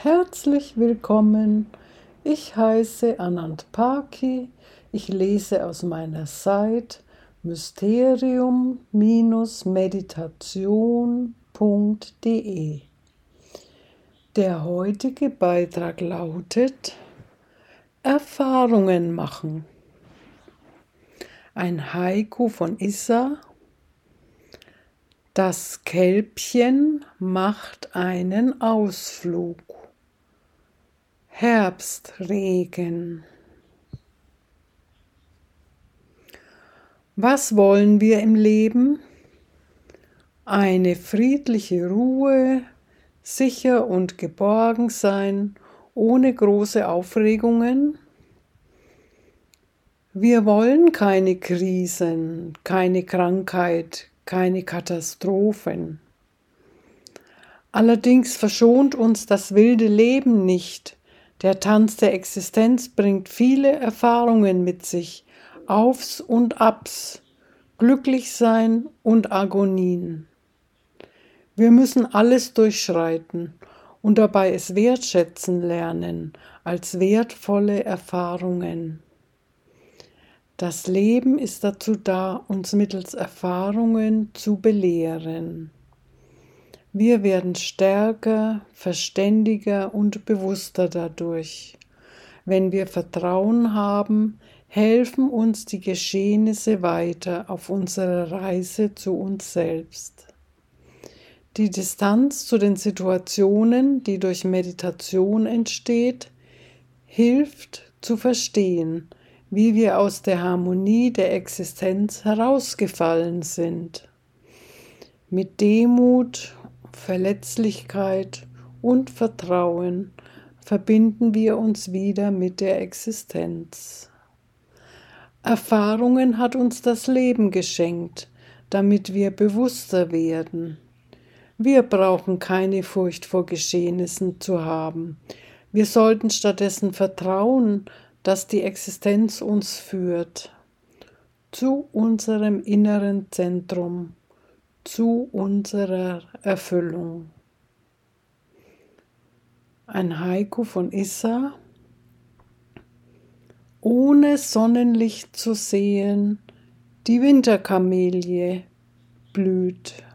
Herzlich willkommen. Ich heiße Anand Paki. Ich lese aus meiner Seite mysterium-meditation.de. Der heutige Beitrag lautet: Erfahrungen machen. Ein Haiku von Issa. Das Kälbchen macht einen Ausflug. Herbstregen. Was wollen wir im Leben? Eine friedliche Ruhe, sicher und geborgen sein, ohne große Aufregungen. Wir wollen keine Krisen, keine Krankheit, keine Katastrophen. Allerdings verschont uns das wilde Leben nicht. Der Tanz der Existenz bringt viele Erfahrungen mit sich, Aufs und Abs, Glücklichsein und Agonien. Wir müssen alles durchschreiten und dabei es wertschätzen lernen als wertvolle Erfahrungen. Das Leben ist dazu da, uns mittels Erfahrungen zu belehren. Wir werden stärker, verständiger und bewusster dadurch. Wenn wir Vertrauen haben, helfen uns die Geschehnisse weiter auf unserer Reise zu uns selbst. Die Distanz zu den Situationen, die durch Meditation entsteht, hilft zu verstehen, wie wir aus der Harmonie der Existenz herausgefallen sind. Mit Demut, Verletzlichkeit und Vertrauen verbinden wir uns wieder mit der Existenz. Erfahrungen hat uns das Leben geschenkt, damit wir bewusster werden. Wir brauchen keine Furcht vor Geschehnissen zu haben. Wir sollten stattdessen vertrauen, dass die Existenz uns führt zu unserem inneren Zentrum, zu unserer Erfüllung. Ein Haiku von Issa. Ohne Sonnenlicht zu sehen, die Winterkamelie blüht.